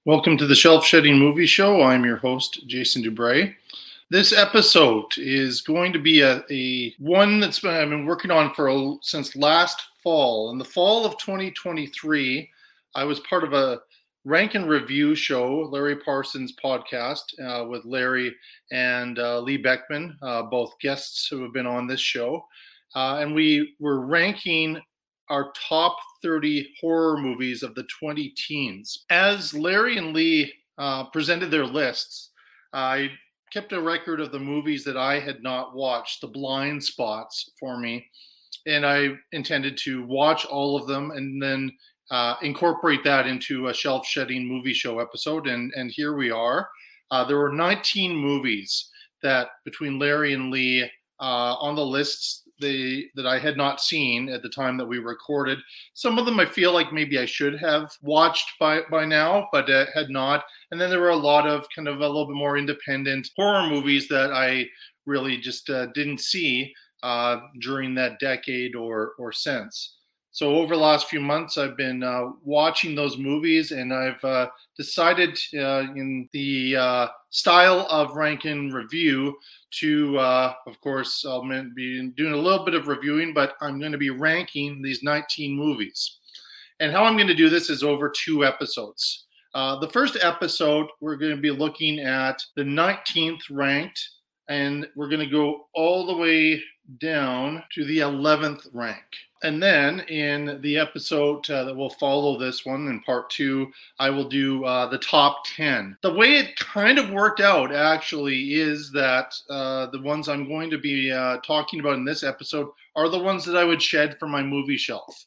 Welcome to the Shelf Shedding Movie Show. I'm your host, Jason Dubray. This episode is going to be a one that's I've been working on since last fall. In the fall of 2023, I was part of a rank and review show, Larry Parsons' podcast, with Larry and Lee Beckman, both guests who have been on this show. And we were ranking our top 30 horror movies of the 20 teens. As Larry and Lee presented their lists, I kept a record of the movies that I had not watched, the blind spots for me, and I intended to watch all of them and then incorporate that into a Shelf Shedding Movie Show episode, and here we are. There were 19 movies that, between Larry and Lee, on the lists that I had not seen at the time that we recorded. Some of them I feel like maybe I should have watched by now, but had not. And then there were a lot of kind of a little bit more independent horror movies that I really just didn't see during that decade or since. So over the last few months, I've been watching those movies, and I've decided in the style of rank and review to, of course, I'll be doing a little bit of reviewing, but I'm going to be ranking these 19 movies. And how I'm going to do this is over 2 episodes. The first episode, we're going to be looking at the 19th ranked, and we're going to go all the way down to the 11th rank. And then in the episode that will follow this one, in part 2, I will do the top 10. The way it kind of worked out, actually, is that the ones I'm going to be talking about in this episode are the ones that I would shed from my movie shelf.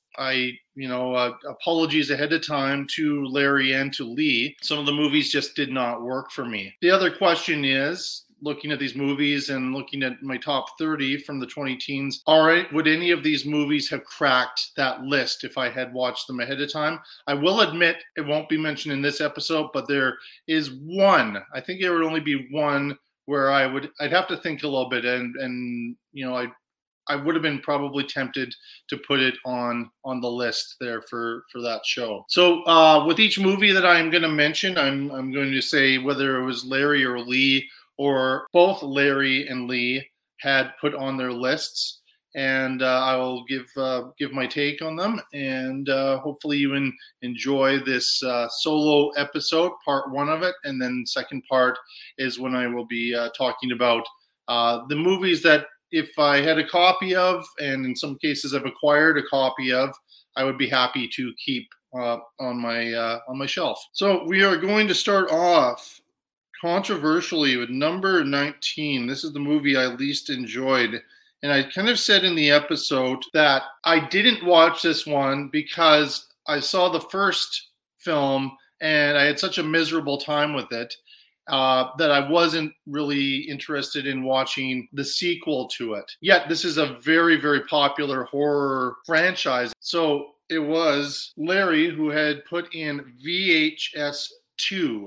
Apologies ahead of time to Larry and to Lee. Some of the movies just did not work for me. The other question is, looking at these movies and looking at my top 30 from the 20 teens, all right, would any of these movies have cracked that list if I had watched them ahead of time? I will admit it won't be mentioned in this episode, but there is one. I think there would only be one where I'd have to think a little bit, and I would have been probably tempted to put it on the list there for that show. So with each movie that I'm going to mention, I'm going to say whether it was Larry or Lee, or both Larry and Lee had put on their lists, and I will give my take on them, and hopefully you enjoy this solo episode, part 1 of it, and then second part is when I will be talking about the movies that if I had a copy of, and in some cases I've acquired a copy of, I would be happy to keep on my shelf. So we are going to start off controversially with number 19. This is the movie I least enjoyed. And I kind of said in the episode that I didn't watch this one because I saw the first film and I had such a miserable time with it that I wasn't really interested in watching the sequel to it. Yet this is a very, very popular horror franchise. So it was Larry who had put in VHS 2.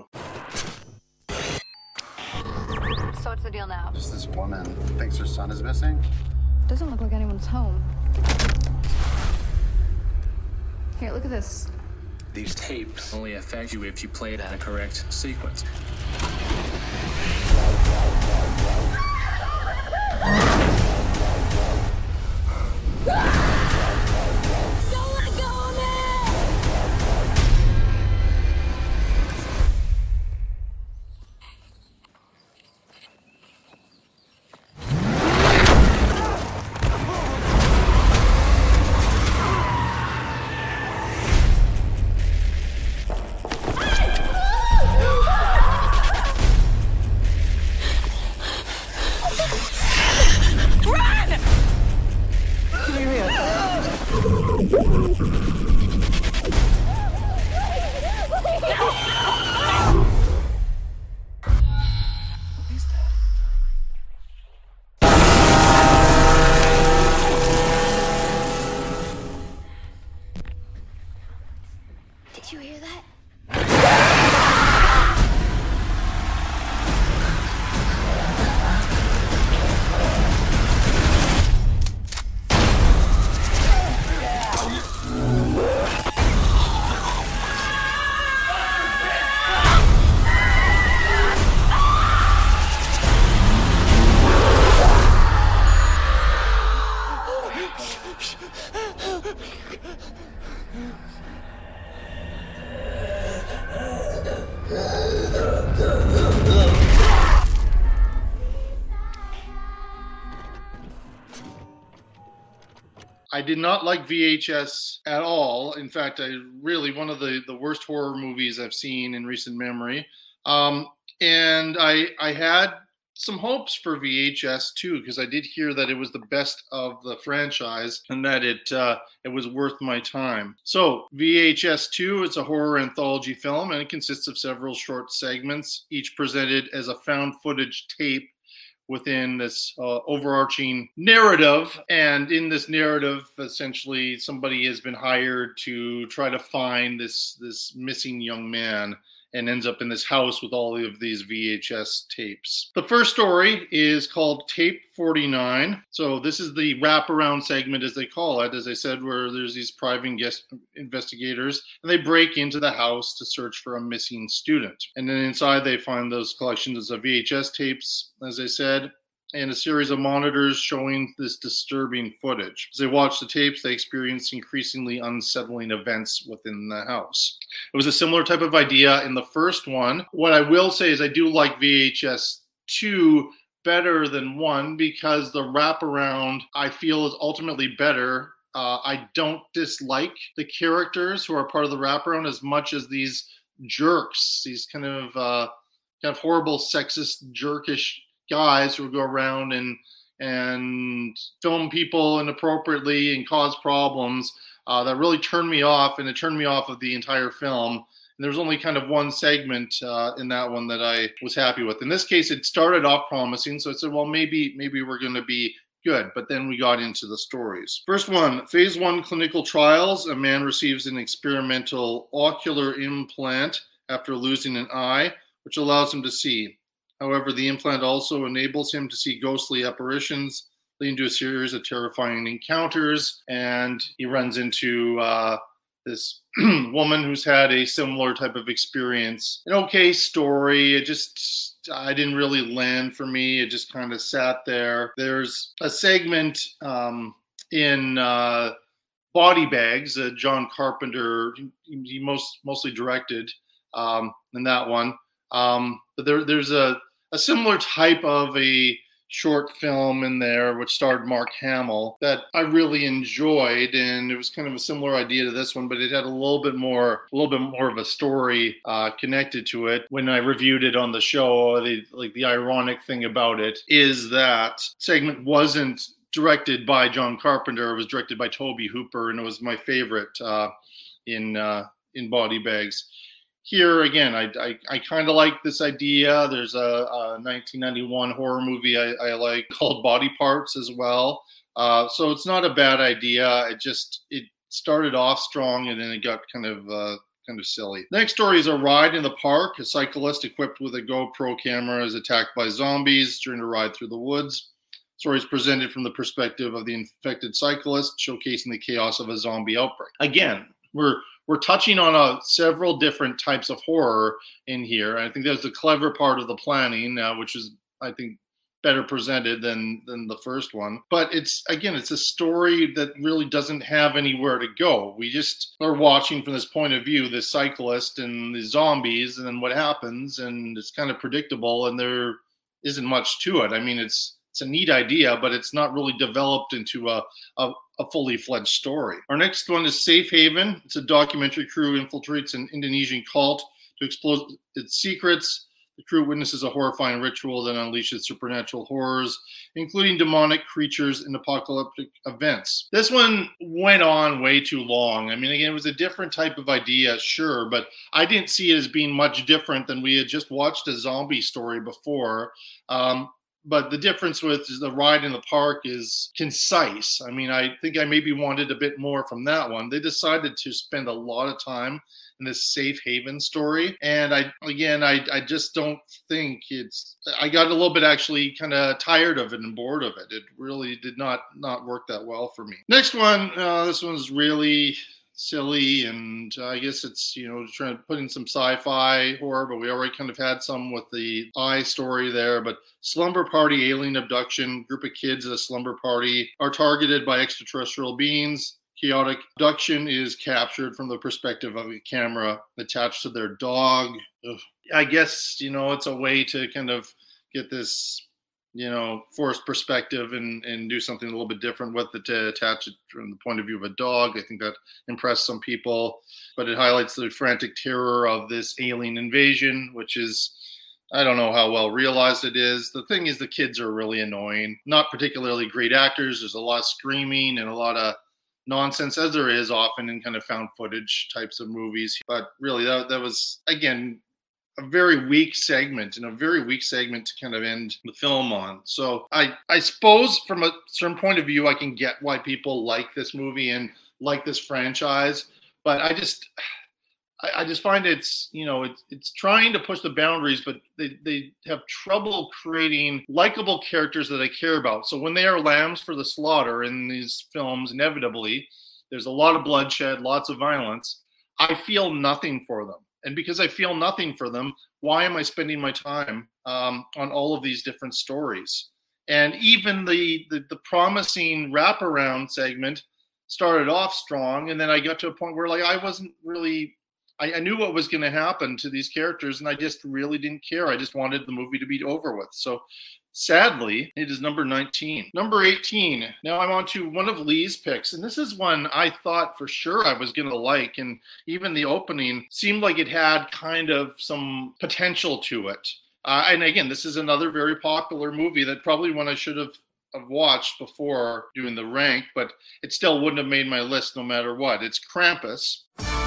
So what's the deal now? Just this woman thinks her son is missing. Doesn't look like anyone's home. Here, look at this. These tapes only affect you if you play it in a correct sequence. did not like VHS at all. In fact, one of the worst horror movies I've seen in recent memory. And I had some hopes for VHS too, because I did hear that it was the best of the franchise and that it was worth my time. So VHS 2, it's a horror anthology film, and it consists of several short segments, each presented as a found footage tape within this overarching narrative. And in this narrative, essentially, somebody has been hired to try to find this missing young man, and ends up in this house with all of these VHS tapes. The first story is called Tape 49. So this is the wraparound segment, as they call it, as I said, where there's these private investigators, and they break into the house to search for a missing student. And then inside they find those collections of VHS tapes, as I said, and a series of monitors showing this disturbing footage. As they watch the tapes, they experience increasingly unsettling events within the house. It was a similar type of idea in the first one. What I will say is I do like VHS 2 better than 1 because the wraparound I feel is ultimately better. I don't dislike the characters who are part of the wraparound as much as these jerks, these kind of horrible, sexist, jerkish guys who go around and film people inappropriately and cause problems that really turned me off, and it turned me off of the entire film. And there was only kind of one segment in that one that I was happy with. In this case, it started off promising, so I said, well, maybe we're going to be good. But then we got into the stories. First one, phase 1 clinical trials. A man receives an experimental ocular implant after losing an eye, which allows him to see. However, the implant also enables him to see ghostly apparitions, leading to a series of terrifying encounters. And he runs into this woman who's had a similar type of experience. An okay story. I didn't really land for me. It just kind of sat there. There's a segment in Body Bags that John Carpenter, he mostly directed in that one. But there's a similar type of a short film in there which starred Mark Hamill that I really enjoyed, and it was kind of a similar idea to this one, but it had a little bit more of a story connected to it. When I reviewed it on the show, the ironic thing about it is that segment wasn't directed by John Carpenter. It was directed by Tobe Hooper, and it was my favorite in Body Bags. Here again, I kind of like this idea. There's a 1991 horror movie I like called Body Parts as well. So it's not a bad idea. It started off strong and then it got kind of silly. Next story is a ride in the park. A cyclist equipped with a GoPro camera is attacked by zombies during a ride through the woods. Story is presented from the perspective of the infected cyclist, showcasing the chaos of a zombie outbreak. Again, we're touching on several different types of horror in here. I think that's the clever part of the planning, which is, I think, better presented than the first one. But it's a story that really doesn't have anywhere to go. We just are watching from this point of view, the cyclist and the zombies, and then what happens, and it's kind of predictable, and there isn't much to it. I mean, it's a neat idea, but it's not really developed into a fully fledged story. Our next one is Safe Haven. It's a documentary crew infiltrates an Indonesian cult to expose its secrets. The crew witnesses a horrifying ritual that unleashes supernatural horrors, including demonic creatures and apocalyptic events. This one went on way too long. I mean, again, it was a different type of idea, sure, but I didn't see it as being much different than we had just watched a zombie story before. But the difference with the ride in the park is concise. I mean, I think I maybe wanted a bit more from that one. They decided to spend a lot of time in this Safe Haven story. And I just don't think I got a little bit actually kind of tired of it and bored of it. It really did not work that well for me. Next one, this one's really silly, and I guess it's, trying to put in some sci-fi horror, but we already kind of had some with the eye story there. But slumber party alien abduction. Group of kids at a slumber party are targeted by extraterrestrial beings. Chaotic abduction is captured from the perspective of a camera attached to their dog. Ugh. I guess, it's a way to kind of get this forced perspective and do something a little bit different with it to attach it from the point of view of a dog. I think that impressed some people, but it highlights the frantic terror of this alien invasion, which is, I don't know how well realized it is. The thing is, the kids are really annoying, not particularly great actors. There's a lot of screaming and a lot of nonsense, as there is often in kind of found footage types of movies. But really, that was, again, a very weak segment to kind of end the film on. So I suppose from a certain point of view, I can get why people like this movie and like this franchise, but I just find it's trying to push the boundaries, but they have trouble creating likable characters that I care about. So when they are lambs for the slaughter in these films, inevitably, there's a lot of bloodshed, lots of violence. I feel nothing for them. And because I feel nothing for them, why am I spending my time on all of these different stories? And even the promising wraparound segment started off strong, and then I got to a point where I wasn't really. I knew what was going to happen to these characters, and I just really didn't care. I just wanted the movie to be over with. So sadly, it is number 19. Number 18. Now I'm on to one of Lee's picks, and this is one I thought for sure I was going to like, and even the opening seemed like it had kind of some potential to it. And again, this is another very popular movie that probably one I should have watched before doing the rank, but it still wouldn't have made my list no matter what. It's Krampus.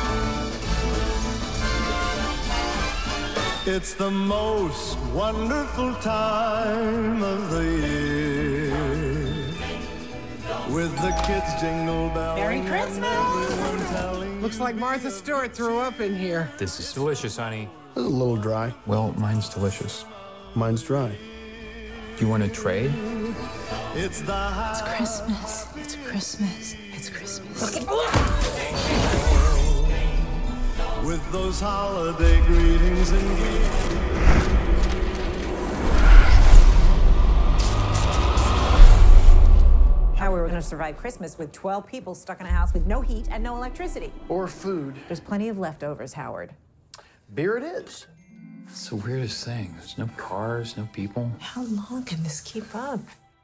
It's the most wonderful time of the year, with the kids jingle belling. Merry Christmas! Looks like Martha Stewart threw up in here. This is delicious, honey. A little dry. Well, mine's delicious. Mine's dry. Do you want to trade? It's Christmas. It's Christmas. It's Christmas. With those holiday greetings and gifts. How we were going to survive Christmas with 12 people stuck in a house with no heat and no electricity. Or food. There's plenty of leftovers, Howard. Beer it is. It's the weirdest thing. There's no cars, no people. How long can this keep up?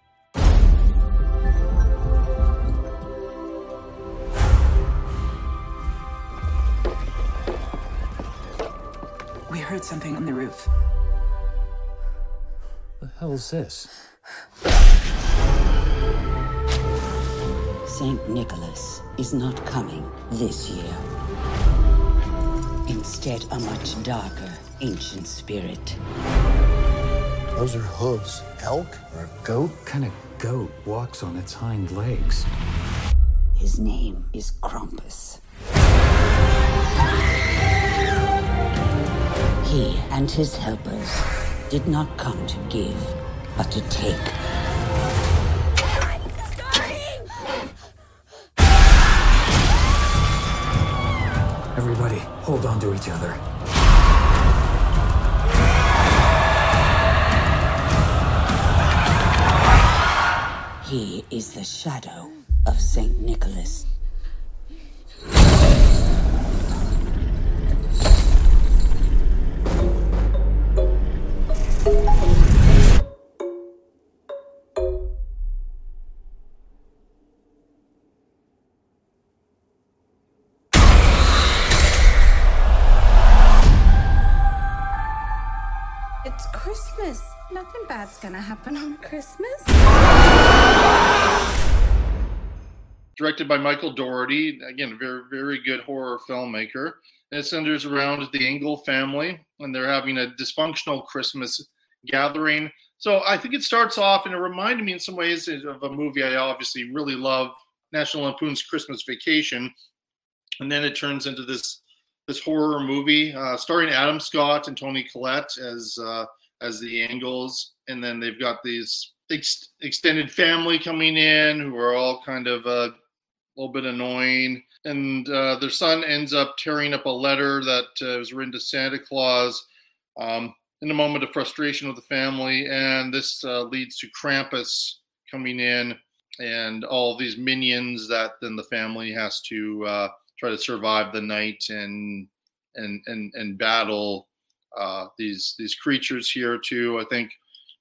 We heard something on the roof. The hell's this? Saint Nicholas is not coming this year. Instead, a much darker, ancient spirit. Those are hooves. Elk or a goat? What kind of goat walks on its hind legs? His name is Krampus. He and his helpers did not come to give, but to take. Everybody, hold on to each other. He is the shadow of Saint Nicholas. It's Christmas. Nothing bad's gonna happen on Christmas. Directed by Michael Dougherty, again, a very, very good horror filmmaker. And it centers around the Engel family, and they're having a dysfunctional Christmas gathering. So I think it starts off, and it reminded me in some ways of a movie I obviously really love, National Lampoon's Christmas Vacation. And then it turns into this horror movie starring Adam Scott and Toni Collette as the Engels. And then they've got these extended family coming in who are all kind of a little bit annoying. And their son ends up tearing up a letter that was written to Santa Claus in a moment of frustration with the family. And this leads to Krampus coming in and all these minions that then the family has to try to survive the night and battle these creatures here too. I think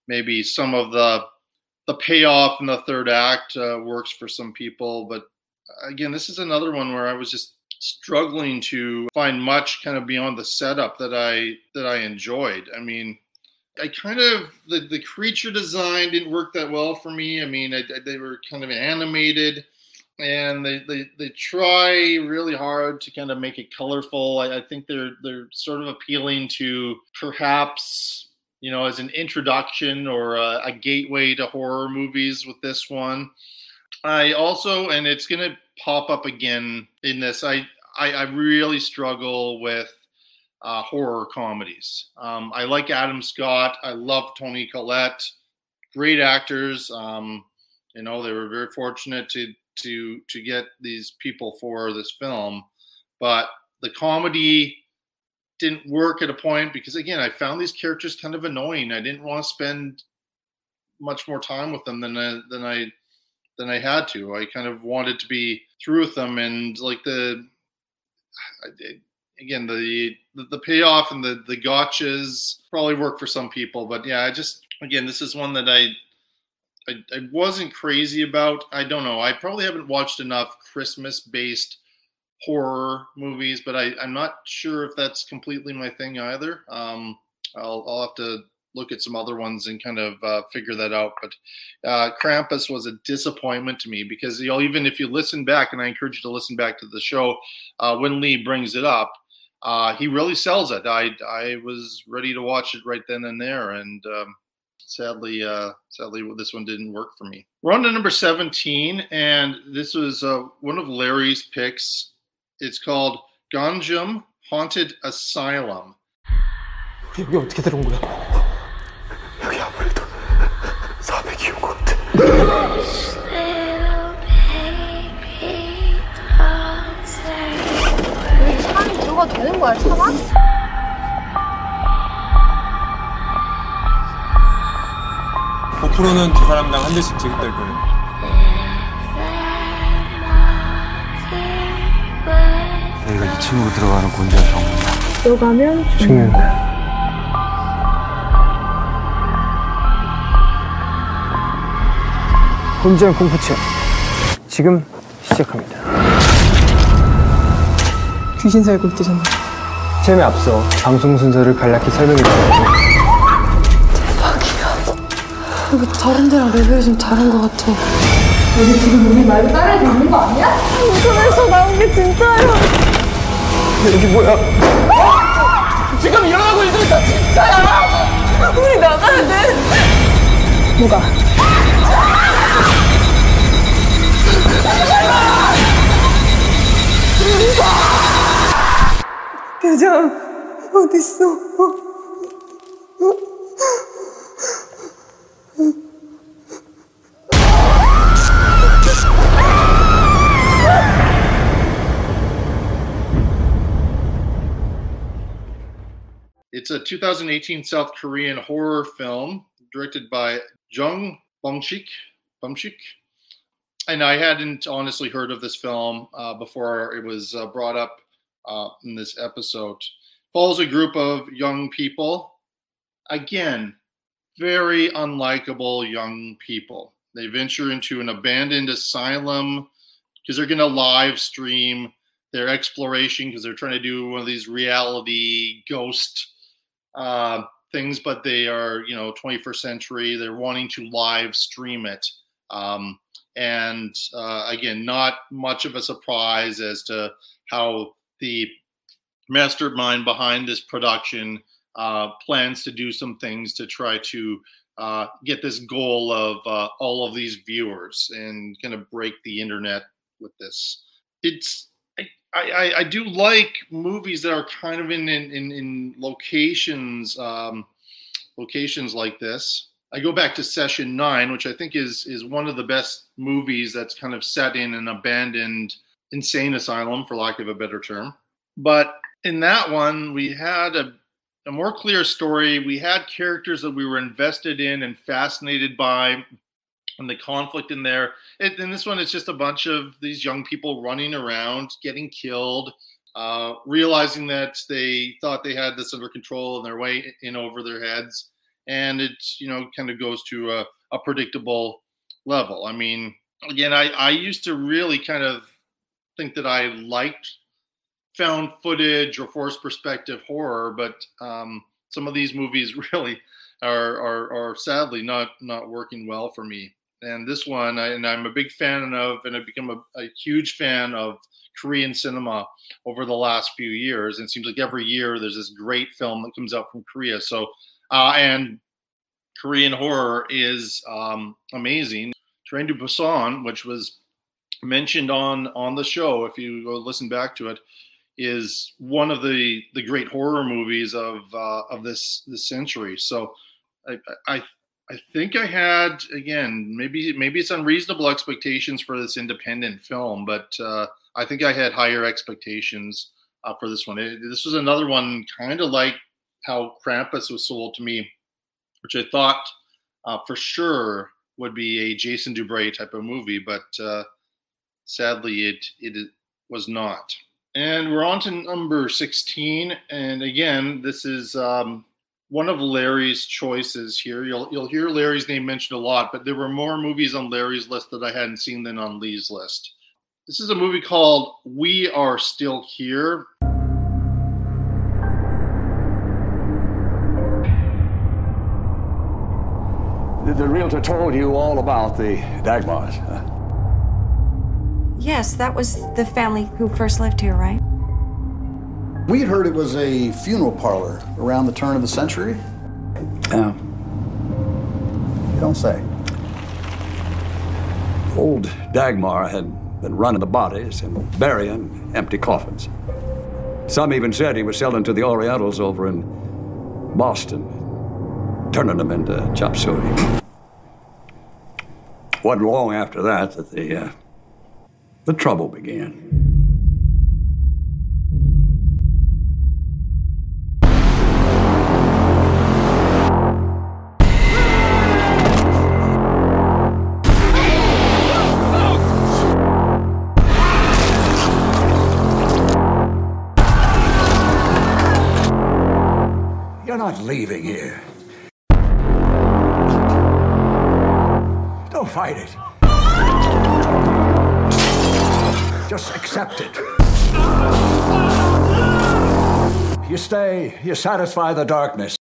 maybe some of the payoff in the third act works for some people, but again, this is another one where I was just struggling to find much kind of beyond the setup that I enjoyed. I mean, I kind of the creature design didn't work that well for me. I mean, they were kind of animated, and they try really hard to kind of make it colorful. I think they're sort of appealing to perhaps, you know, as an introduction or a gateway to horror movies with this one. I also, and it's going to pop up again in this, I really struggle with horror comedies. I like Adam Scott. I love Toni Collette. Great actors. You know, they were very fortunate to get these people for this film. But the comedy didn't work at a point because, again, I found these characters kind of annoying. I didn't want to spend much more time with them than I had to. I kind of wanted to be through with them, and like the payoff and the gotchas probably work for some people, but yeah, this is one that I wasn't crazy about. I don't know. I probably haven't watched enough Christmas-based horror movies, but I'm not sure if that's completely my thing either. I'll have to look at some other ones and kind of figure that out. But Krampus was a disappointment to me because, you know, even if you listen back, and I encourage you to listen back to the show, when Lee brings it up, he really sells it. I was ready to watch it right then and there, and sadly, this one didn't work for me. We're on to number 17, and this was one of Larry's picks. It's called Gonjiam Haunted Asylum. 여기 어떻게 들어온 거야? 여기 아무래도 사백이온 것 같아. 여기 사람이 들어가도 되는 거야, 차가? 고프로는 두 사람당 한 대씩 지급될 거예요. 내가 2층으로 들어가는 곤지암 병원이야. 들어가면 죽는다. 곤지암 공포체험 지금 시작합니다. 귀신 살고 있대잖아. 체험에 앞서 방송 순서를 간략히 설명해드릴게요. 대박이야. 이거 다른 데랑 레벨이 좀 다른 것 같아. 여기 지금 우리 말도 따라해도 있는 거 아니야? 인터넷에서 나온 게 진짜예요. 여기 뭐야? 지금 일어나고 있는 게 다 진짜야. 우리 나가야 돼. 뭐가? 대장 어딨어? It's a 2018 South Korean horror film directed by Jung Bumchik. And I hadn't honestly heard of this film before it was brought up in this episode. Follows a group of young people. Again, very unlikable young people. They venture into an abandoned asylum because they're going to live stream their exploration because they're trying to do one of these reality ghost things, but they are, 21st century. They're wanting to live stream it. Again, not much of a surprise as to how the mastermind behind this production plans to do some things to try to get this goal of all of these viewers and kind of break the internet with this. I do like movies that are kind of in locations like this. I go back to Session 9, which I think is one of the best movies that's kind of set in an abandoned insane asylum, for lack of a better term. But in that one, we had a more clear story. We had characters that we were invested in and fascinated by, and the conflict in there. In this one, it's just a bunch of these young people running around, getting killed, realizing that they thought they had this under control and they're way in over their heads. and it's, kind of goes to a predictable level. I mean, again, I used to really kind of think that I liked found footage or forced perspective horror, but some of these movies really are sadly not working well for me. And this one, I'm a big fan of, and I've become a huge fan of Korean cinema over the last few years. And it seems like every year there's this great film that comes out from Korea. So, and Korean horror is amazing. Train to Busan, which was mentioned on the show, if you go listen back to it, is one of the great horror movies of this century. So I think I had, again, maybe it's unreasonable expectations for this independent film, but I think I had higher expectations for this one. This was another one kind of like how Krampus was sold to me, which I thought for sure would be a Jason Dubray type of movie, but sadly it was not. And we're on to number 16, and again, this is one of Larry's choices here. You'll hear Larry's name mentioned a lot, but there were more movies on Larry's list that I hadn't seen than on Lee's list. This is a movie called We Are Still Here. The realtor told you all about the Dagmars, huh? Yes, that was the family who first lived here, right? We had heard it was a funeral parlor around the turn of the century. Yeah. You don't say. Old Dagmar had been running the bodies and burying empty coffins. Some even said he was selling to the Orientals over in Boston, turning them into chop suey. Wasn't long after that the trouble began. You're not leaving here. Don't fight it. Just accept it. You stay, you satisfy the darkness.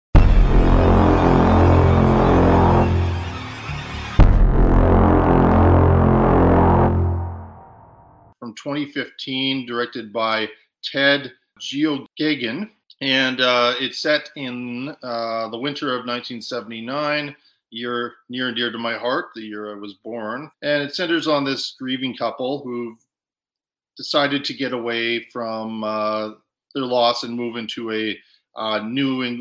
From 2015, directed by Ted Geoghegan, and it's set in the winter of 1979. Year near and dear to my heart, the year I was born. And it centers on this grieving couple who've decided to get away from their loss and move into a home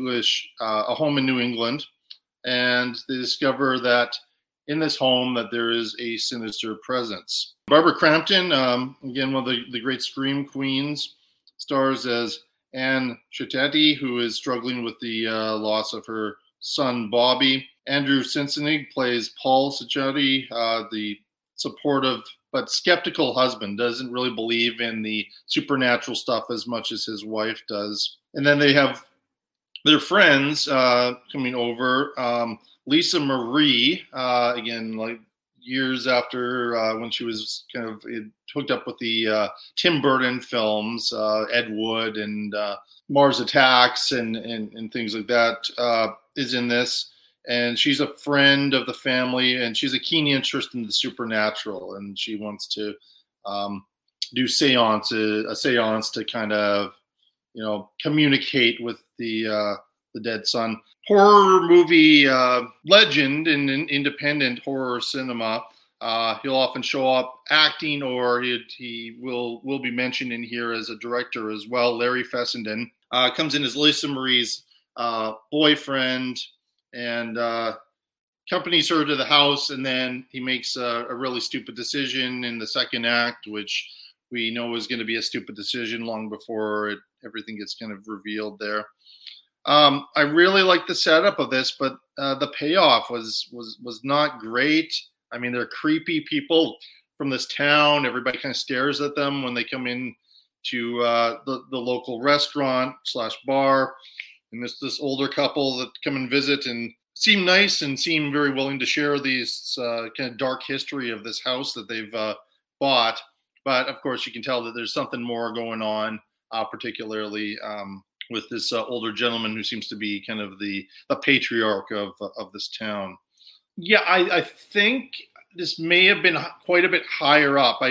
in New England. And they discover that in this home that there is a sinister presence. Barbara Crampton, again, one of the great scream queens, stars as Anne Chatterjee, who is struggling with the loss of her son, Bobby. Andrew Cincinnig plays Paul Chatterjee, the supportive but skeptical husband, doesn't really believe in the supernatural stuff as much as his wife does. And then they have their friends coming over. Lisa Marie, again, like years after when she was kind of hooked up with the Tim Burton films, Ed Wood and Mars Attacks and things like that, is in this. And she's a friend of the family, and she's a keen interest in the supernatural, and she wants to do a seance to kind of, communicate with the dead son. Horror movie legend in independent horror cinema. He'll often show up acting, or he will be mentioned in here as a director as well. Larry Fessenden comes in as Lisa Marie's boyfriend, and accompanies her to the house, and then he makes a really stupid decision in the second act, which we know is going to be a stupid decision long before everything gets kind of revealed there. I really like the setup of this, but the payoff was not great. I mean, they're creepy people from this town. Everybody kind of stares at them when they come in to the local restaurant / bar. And this older couple that come and visit, and seem nice and seem very willing to share these kind of dark history of this house that they've bought. But of course, you can tell that there's something more going on, particularly with this older gentleman who seems to be kind of the patriarch of this town. Yeah, I think this may have been quite a bit higher up.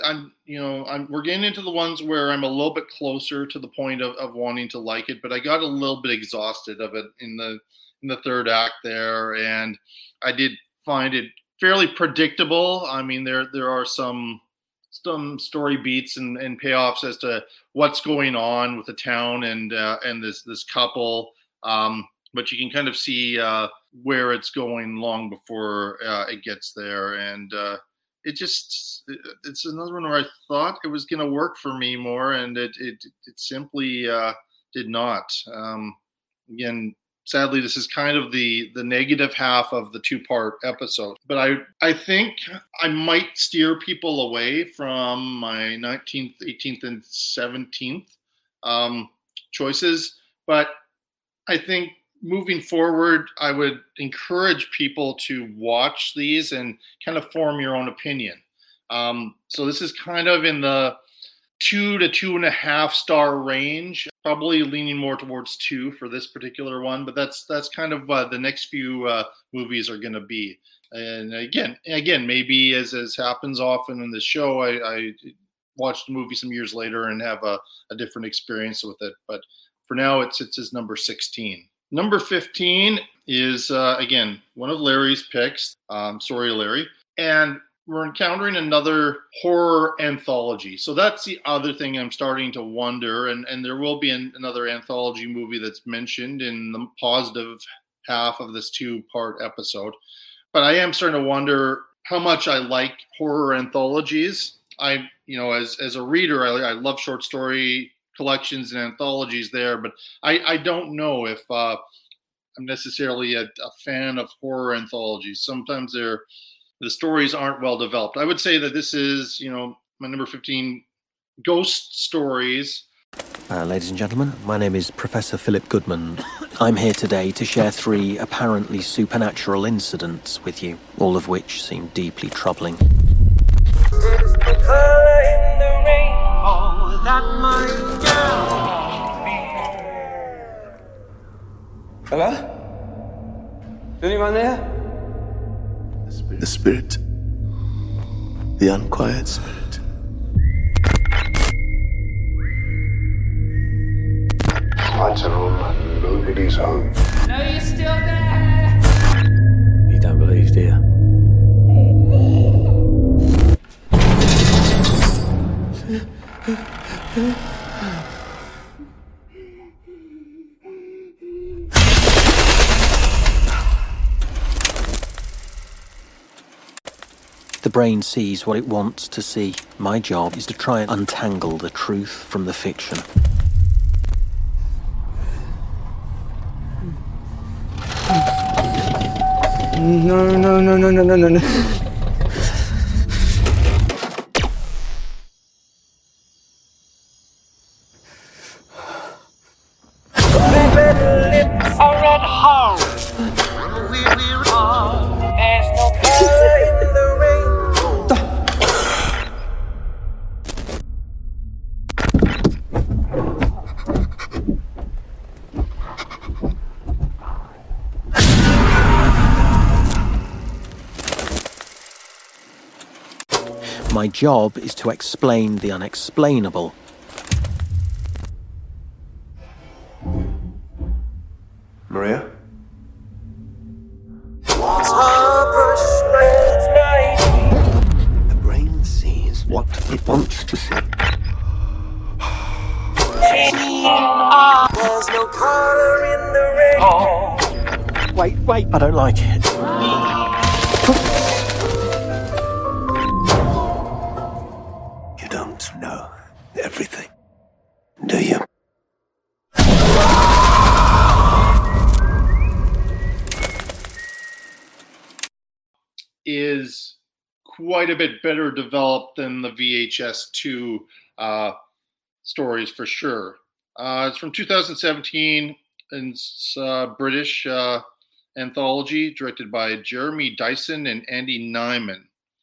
We're getting into the ones where I'm a little bit closer to the point of wanting to like it, but I got a little bit exhausted of it in the third act there, and I did find it fairly predictable. I mean, there are some story beats and payoffs as to what's going on with the town and this couple, but you can kind of see where it's going long before it gets there, and it's another one where I thought it was going to work for me more, and it simply did not. Again, sadly, this is kind of the negative half of the two-part episode. But I think I might steer people away from my 19th, 18th, and 17th choices. But I think moving forward, I would encourage people to watch these and kind of form your own opinion. So this is kind of in the 2 to 2.5 star range, probably leaning more towards 2 for this particular one, but that's kind of the next few movies are going to be. And again, maybe as happens often in the show, I watched the movie some years later and have a different experience with it. But for now, it sits as number 16. Number 15 is, again, one of Larry's picks. Sorry, Larry. And we're encountering another horror anthology. So that's the other thing I'm starting to wonder. And there will be another anthology movie that's mentioned in the positive half of this 2-part episode. But I am starting to wonder how much I like horror anthologies. As a reader, I love short story collections and anthologies there, but I don't know if I'm necessarily a fan of horror anthologies. Sometimes the stories aren't well developed. I would say that this is, my number 15, ghost stories. Ladies and gentlemen, my name is Professor Philip Goodman. I'm here today to share 3 apparently supernatural incidents with you, all of which seem deeply troubling. Hello? Is anyone there? The spirit. The unquiet spirit. Lights are on, nobody's home. No, you're still there. You don't believe, do you? The brain sees what it wants to see. My job is to try and untangle the truth from the fiction. No. My job is to explain the unexplainable. Maria? The brain sees what it wants to see. There's no color in the rain. Wait, I don't like it. You don't know everything, do you? Is quite a bit better developed than the VHS 2 stories for sure. It's from 2017, and it's British anthology directed by Jeremy Dyson and Andy Nyman.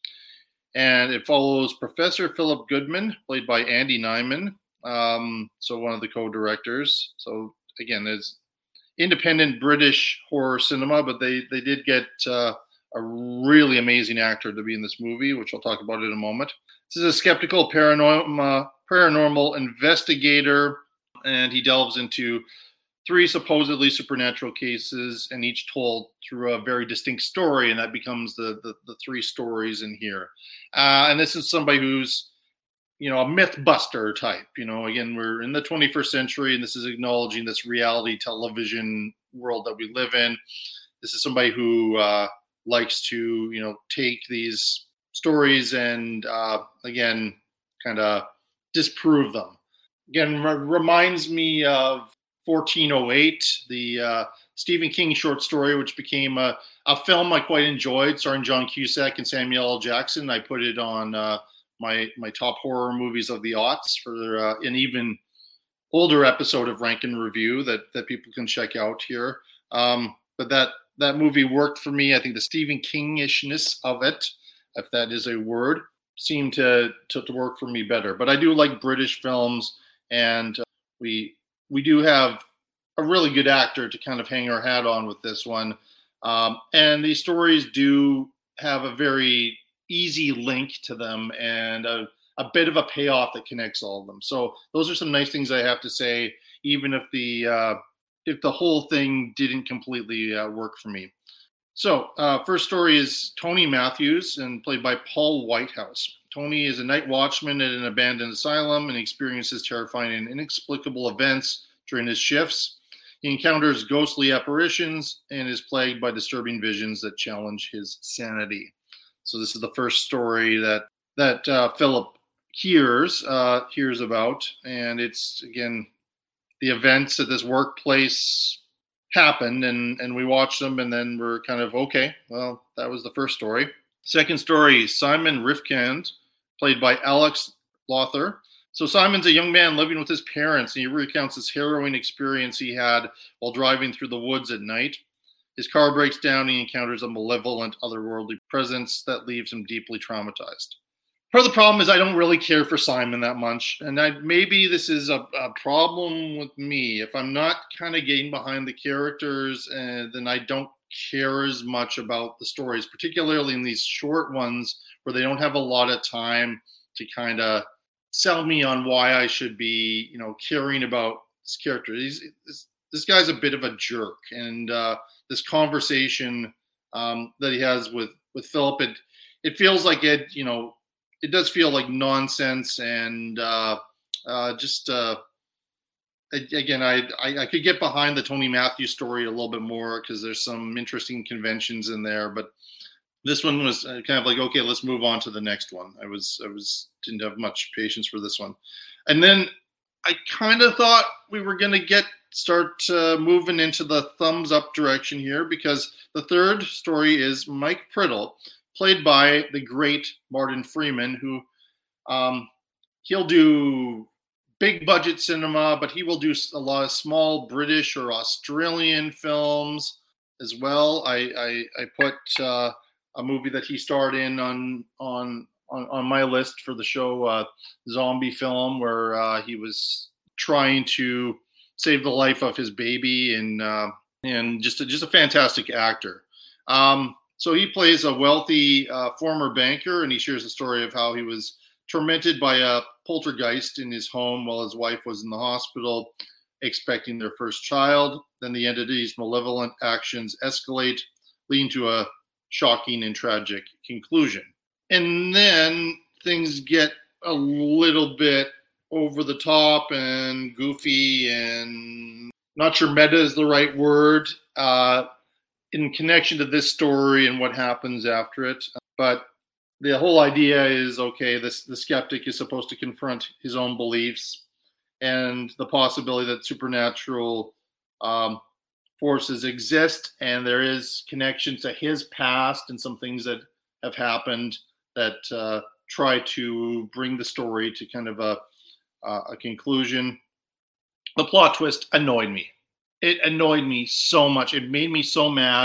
And it follows Professor Philip Goodman, played by Andy Nyman, so one of the co-directors. So again, there's independent British horror cinema, but they did get a really amazing actor to be in this movie, which I'll talk about in a moment. This is a skeptical paranormal investigator, and he delves into 3 supposedly supernatural cases, and each told through a very distinct story, and that becomes the 3 stories in here. And this is somebody who's, a myth buster type. Again, we're in the 21st century, and this is acknowledging this reality television world that we live in. This is somebody who likes to, take these stories and, again, kind of disprove them. Again, reminds me of 1408, the Stephen King short story, which became a film I quite enjoyed, starring John Cusack and Samuel L. Jackson. I put it on my top horror movies of the aughts for an even older episode of Rank and Review that people can check out here. But that movie worked for me. I think the Stephen King-ishness of it, if that is a word, seemed to work for me better. But I do like British films, and we do have a really good actor to kind of hang our hat on with this one. And these stories do have a very easy link to them and a bit of a payoff that connects all of them. So those are some nice things I have to say, even if the whole thing didn't completely work for me. So first story is Tony Matthews, and played by Paul Whitehouse. Tony is a night watchman at an abandoned asylum and experiences terrifying and inexplicable events during his shifts. He encounters ghostly apparitions and is plagued by disturbing visions that challenge his sanity. So this is the first story that Philip hears about, and it's, again, the events at this workplace happened, and we watch them, and then we're kind of, okay, well, that was the first story. Second story, Simon Rifkind, played by Alex Lothar. So Simon's a young man living with his parents, and he recounts this harrowing experience he had while driving through the woods at night. His car breaks down, and he encounters a malevolent, otherworldly presence that leaves him deeply traumatized. Part of the problem is I don't really care for Simon that much, and maybe this is a problem with me. If I'm not kind of getting behind the characters, then I don't care as much about the stories, particularly in these short ones where they don't have a lot of time to kind of sell me on why I should be, caring about this character. This guy's a bit of a jerk, and this conversation that he has with Philip, it feels like it does feel like nonsense, and again, I could get behind the Tony Matthews story a little bit more because there's some interesting conventions in there, but this one was kind of like, okay, let's move on to the next one. I didn't have much patience for this one. And then I kind of thought we were going to start moving into the thumbs up direction here, because the third story is Mike Priddle, played by the great Martin Freeman, who he'll do big budget cinema, but he will do a lot of small British or Australian films as well. I put a movie that he starred in on my list for the show, Zombie Film, where he was trying to save the life of his baby, and just a fantastic actor. So he plays a wealthy former banker, and he shares the story of how he was tormented by a poltergeist in his home while his wife was in the hospital expecting their first child. Then the entity's malevolent actions escalate, leading to a shocking and tragic conclusion. And then things get a little bit over the top and goofy, and not sure meta is the right word in connection to this story and what happens after it. But the whole idea is, okay, the skeptic is supposed to confront his own beliefs and the possibility that supernatural forces exist, and there is connection to his past and some things that have happened that try to bring the story to kind of a conclusion. The plot twist annoyed me. It annoyed me so much. It made me so mad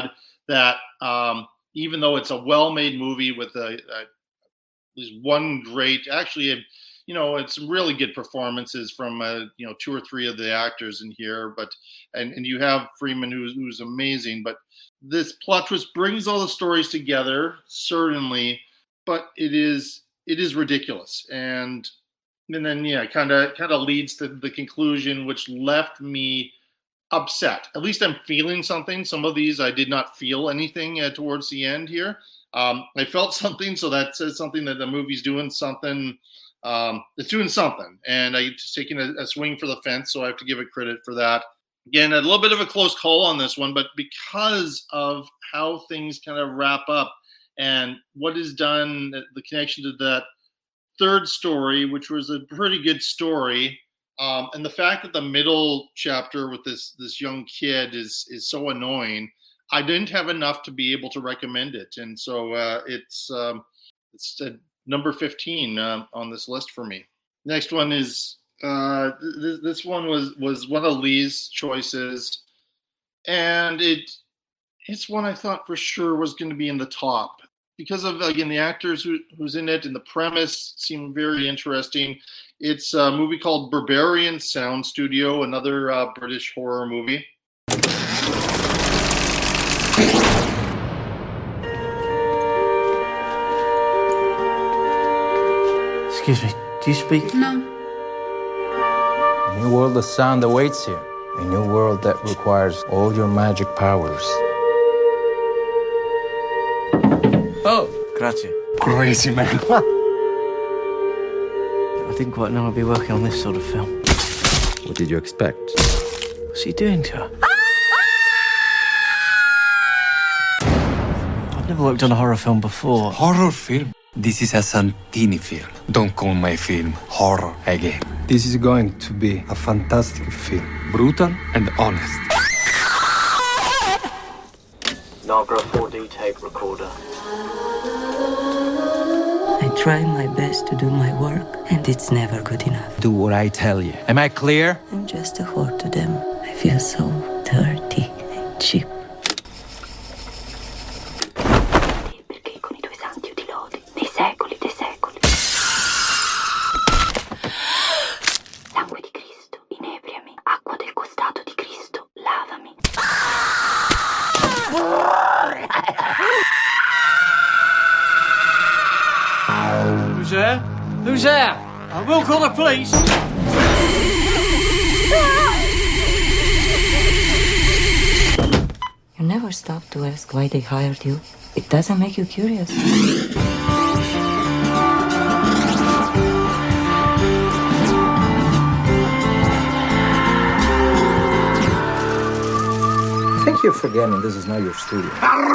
that even though it's a well-made movie with at least one great, actually, it's really good performances from 2 or 3 of the actors in here, but and you have Freeman who's amazing, but this plot twist brings all the stories together, certainly, but it is ridiculous, and then kind of leads to the conclusion, which left me upset. At least I'm feeling something. Some of these I did not feel anything towards the end here. I felt something, so that says something that the movie's doing something. It's doing something, and it's taking a swing for the fence, so I have to give it credit for that. Again, a little bit of a close call on this one, but because of how things kind of wrap up and what is done, the connection to that third story, which was a pretty good story, and the fact that the middle chapter with this young kid is so annoying, I didn't have enough to be able to recommend it, and so it's number 15 on this list for me. Next one is this one was one of Lee's choices, and it's one I thought for sure was going to be in the top because of, again, the actors who's in it, and the premise seemed very interesting. It's a movie called Berberian Sound Studio, another British horror movie. Excuse me, do you speak? No. A new world of sound awaits you. A new world that requires all your magic powers. Oh, grazie. Crazy man. I didn't quite know I'd be working on this sort of film. What did you expect? What's he doing to her? I've never worked on a horror film before. Horror film? This is a Santini film. Don't call my film horror again. This is going to be a fantastic film. Brutal and honest. Nagra 4D tape recorder. I try my best to do my work, and it's never good enough. Do what I tell you. Am I clear? I'm just a whore to them. I feel so dirty and cheap. Perché con I tuoi santi io ti lodi nei secoli dei secoli. Sangue di Cristo, inebriami. Acqua del costato di Cristo, lavami. Who's there? Who's there? I will call the police. You never stop to ask why they hired you. It doesn't make you curious. I think you're forgetting this is not your studio.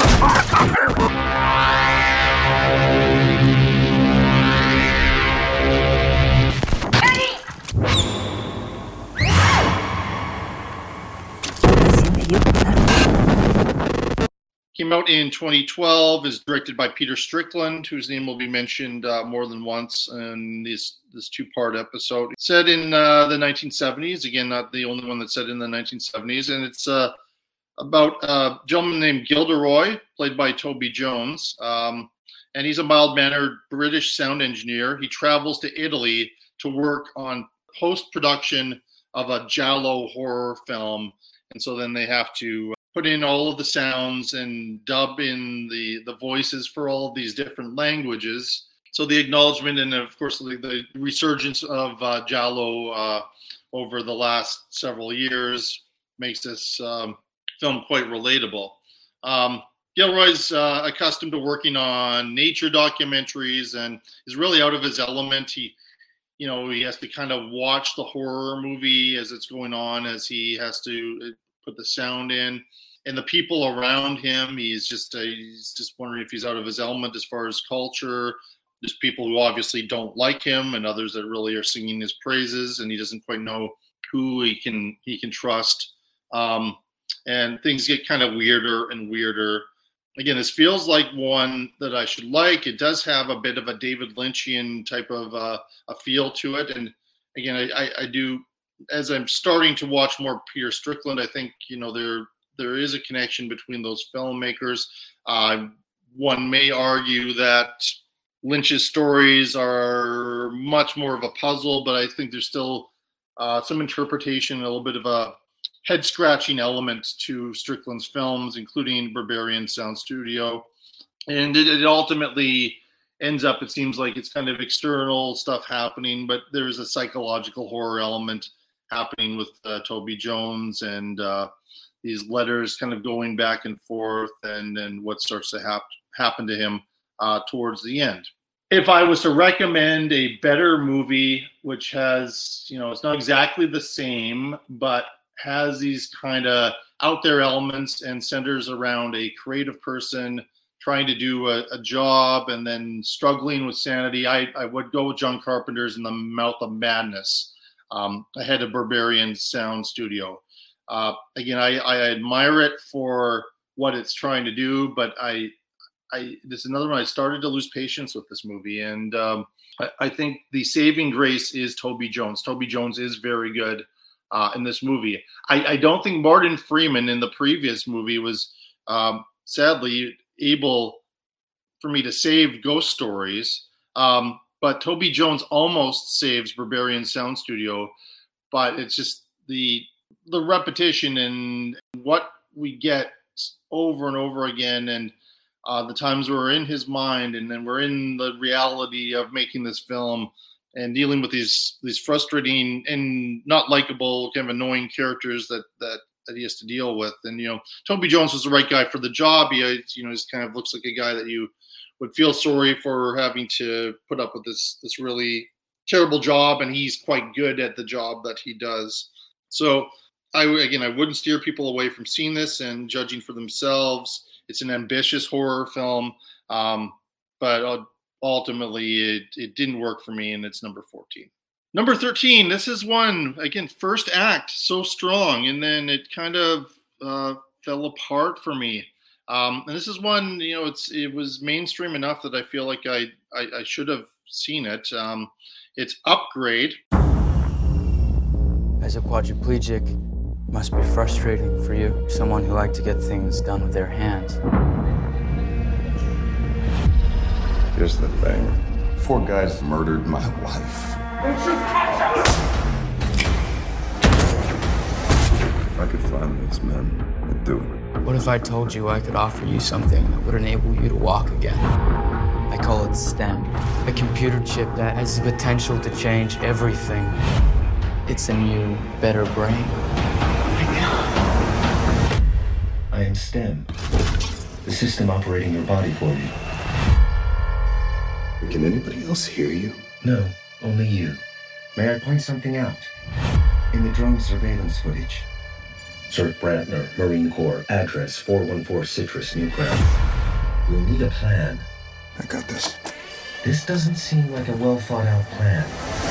Came out in 2012, is directed by Peter Strickland, whose name will be mentioned more than once in this two-part episode. It's set in the 1970s, again, not the only one that's set in the 1970s, and it's about a gentleman named Gilderoy, played by Toby Jones, and he's a mild-mannered British sound engineer. He travels to Italy to work on post-production of a giallo horror film, and so then they have to put in all of the sounds and dub in the voices for all of these different languages. So the acknowledgement and, of course, the resurgence of giallo over the last several years makes this film quite relatable. Gilroy's accustomed to working on nature documentaries and is really out of his element. He has to kind of watch the horror movie as it's going on, as he has to put the sound in. And the people around him, he's just wondering if he's out of his element as far as culture. There's people who obviously don't like him, and others that really are singing his praises, and he doesn't quite know who he can trust. And things get kind of weirder and weirder. Again, this feels like one that I should like. It does have a bit of a David Lynchian type of a feel to it. And again, I do, as I'm starting to watch more Peter Strickland, I think, there is a connection between those filmmakers. One may argue that Lynch's stories are much more of a puzzle, but I think there's still some interpretation, a little bit of a head-scratching element to Strickland's films, including Berberian Sound Studio. And it ultimately ends up, it seems like it's kind of external stuff happening, but there's a psychological horror element happening with Toby Jones and these letters kind of going back and forth and what starts to happen to him towards the end. If I was to recommend a better movie, which has, it's not exactly the same, but has these kind of out there elements and centers around a creative person trying to do a job and then struggling with sanity, I would go with John Carpenter's In the Mouth of Madness ahead of Berberian Sound Studio. Again, I admire it for what it's trying to do, but this is another one. I started to lose patience with this movie, and I think the saving grace is Toby Jones. Toby Jones is very good in this movie. I don't think Martin Freeman in the previous movie was sadly able for me to save Ghost Stories, but Toby Jones almost saves Berberian Sound Studio, but it's just the repetition and what we get over and over again, and the times we're in his mind and then we're in the reality of making this film and dealing with these frustrating and not likable, kind of annoying characters that he has to deal with. And, Toby Jones was the right guy for the job. He, just kind of looks like a guy that you would feel sorry for having to put up with this really terrible job. And he's quite good at the job that he does. So I wouldn't steer people away from seeing this and judging for themselves. It's an ambitious horror film, but ultimately it didn't work for me, and it's number 14. Number 13, this is one, again, first act, so strong, and then it kind of fell apart for me. And this is one, it was mainstream enough that I feel like I should have seen it. It's Upgrade. As a quadriplegic, it must be frustrating for you, someone who liked to get things done with their hands. Here's the thing. 4 guys murdered my wife. If I could find these men, I'd do it. What if I told you I could offer you something that would enable you to walk again? I call it STEM, a computer chip that has the potential to change everything. It's a new, better brain. I am STEM, the system operating your body for you. Can anybody else hear you? No, only you. May I point something out? In the drone surveillance footage, Sir Brantner, Marine Corps, address 414 Citrus, Newground. We'll need a plan. I got this. This doesn't seem like a well-thought-out plan.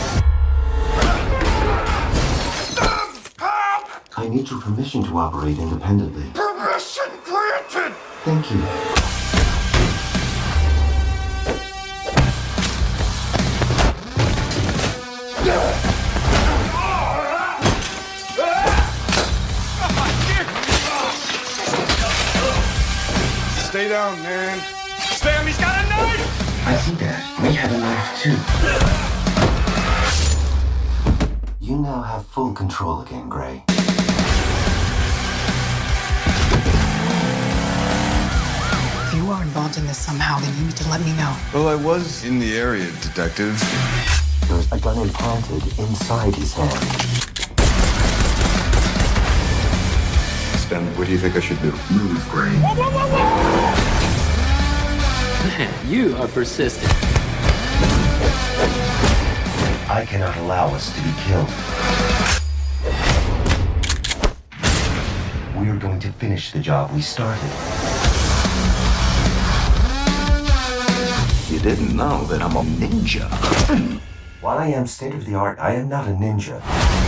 I need your permission to operate independently. Permission granted! Thank you. Stay down, man. Sam, he's got a knife! I see that. We have a knife, too. You now have full control again, Gray. If you are involved in this somehow, then you need to let me know. Well, I was in the area, Detective. There's a gun implanted inside his hand. Stan, what do you think I should do? Move, Gray. Whoa, whoa, whoa, whoa! Man, you are persistent. I cannot allow us to be killed. We're going to finish the job we started. You didn't know that I'm a ninja. While I am state-of-the-art, I am not a ninja.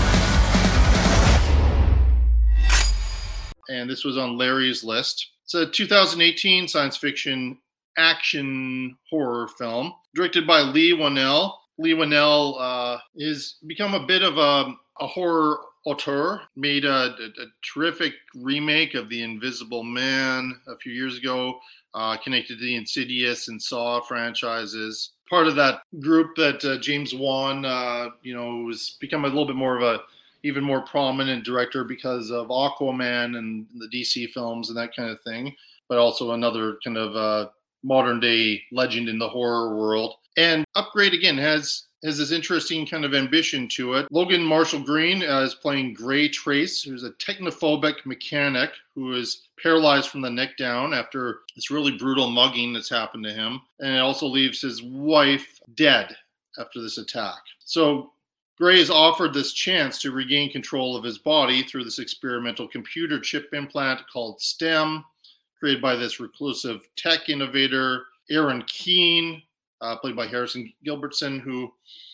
And this was on Larry's list. It's a 2018 science fiction action horror film directed by Leigh Whannell. Leigh Whannell has become a bit of a horror Auteur made a terrific remake of The Invisible Man a few years ago, connected to the Insidious and Saw franchises. Part of that group that James Wan, has become a little bit more of a even more prominent director because of Aquaman and the DC films and that kind of thing, but also another kind of modern day legend in the horror world. And Upgrade, again, has this interesting kind of ambition to it. Logan Marshall Green is playing Gray Trace, who's a technophobic mechanic who is paralyzed from the neck down after this really brutal mugging that's happened to him. And it also leaves his wife dead after this attack. So Gray is offered this chance to regain control of his body through this experimental computer chip implant called STEM, created by this reclusive tech innovator, Aaron Keane, played by Harrison Gilbertson, who,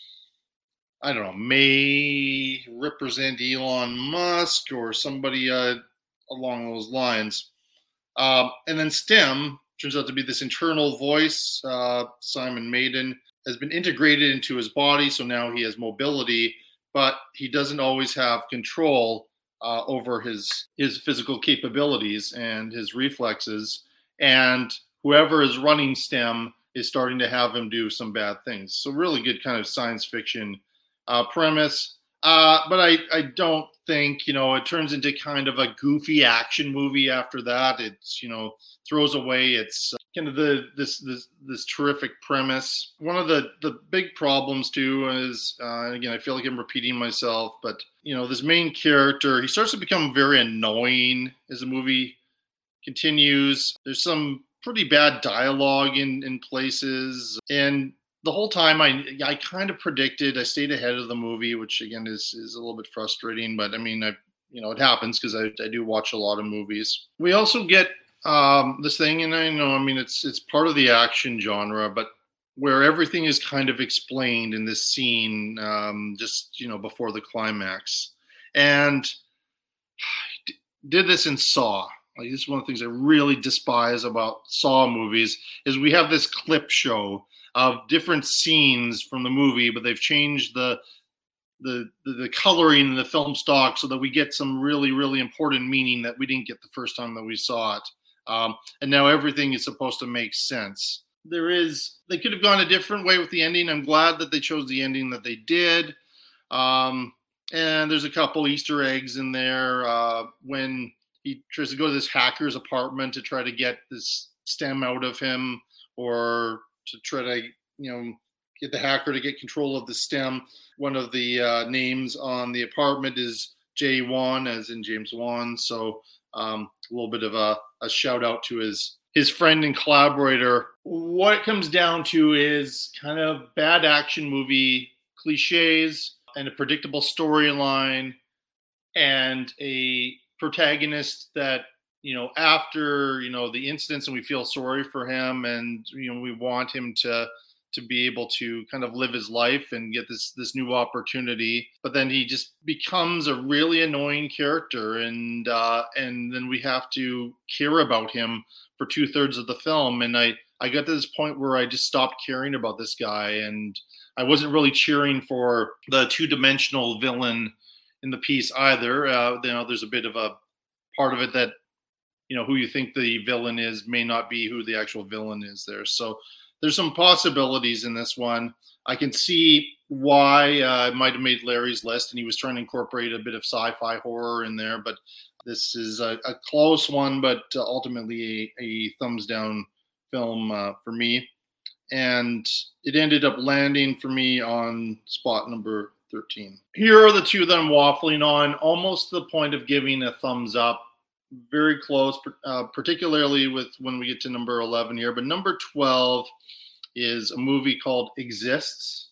I don't know, may represent Elon Musk or somebody along those lines. And then STEM turns out to be this internal voice. Simon Maiden has been integrated into his body, so now he has mobility, but he doesn't always have control over his physical capabilities and his reflexes. And whoever is running STEM is starting to have him do some bad things. So really good kind of science fiction premise. But I don't think, it turns into kind of a goofy action movie after that. It's, throws away its kind of this terrific premise. One of the big problems too is, again, I feel like I'm repeating myself, but this main character, he starts to become very annoying as the movie continues. There's some pretty bad dialogue in places, and the whole time I kind of predicted, I stayed ahead of the movie, which again is a little bit frustrating, but I mean, it happens because I do watch a lot of movies. We also get this thing, and I know, I mean, it's part of the action genre, but where everything is kind of explained in this scene, just, before the climax. And did this in Saw. Like, this is one of the things I really despise about Saw movies is we have this clip show of different scenes from the movie, but they've changed the coloring in the film stock so that we get some really, really important meaning that we didn't get the first time that we saw it. And now everything is supposed to make sense. They could have gone a different way with the ending. I'm glad that they chose the ending that they did. And there's a couple Easter eggs in there when he tries to go to this hacker's apartment to try to get this STEM out of him, or to try to, get the hacker to get control of the STEM. One of the names on the apartment is Jay Wan, as in James Wan. So a little bit of a shout out to his friend and collaborator. What it comes down to is kind of bad action movie cliches and a predictable storyline and a protagonist that, after, the incidents, and we feel sorry for him, and, we want him to be able to kind of live his life and get this new opportunity. But then he just becomes a really annoying character, and then we have to care about him for 2/3 of the film. And I got to this point where I just stopped caring about this guy, and I wasn't really cheering for the two-dimensional villain in the piece either. There's a bit of a part of it that, who you think the villain is may not be who the actual villain is there. So there's some possibilities in this one. I can see why I might have made Larry's list, and he was trying to incorporate a bit of sci-fi horror in there, but this is a close one, but ultimately a thumbs down film for me. And it ended up landing for me on spot number 13. Here are the two that I'm waffling on, almost to the point of giving a thumbs up. Very close, particularly with when we get to number 11 here. But number 12 is a movie called Exists.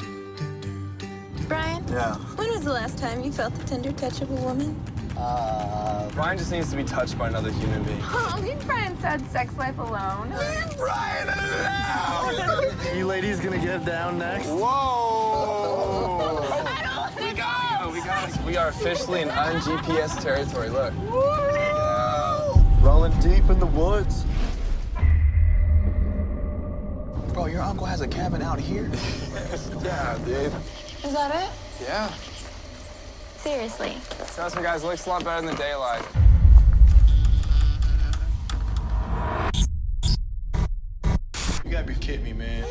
Brian? Yeah. When was the last time you felt the tender touch of a woman? Brian just needs to be touched by another human being. Oh, me and Brian said sex life alone. Leave Brian alone! You ladies gonna get down next? Whoa! We are officially in un-GPS territory, look. Yeah. Rolling deep in the woods. Bro, your uncle has a cabin out here? Yeah, dude. Is that it? Yeah. Seriously. Trust me, guys, it looks a lot better in the daylight. You gotta be kidding me, man.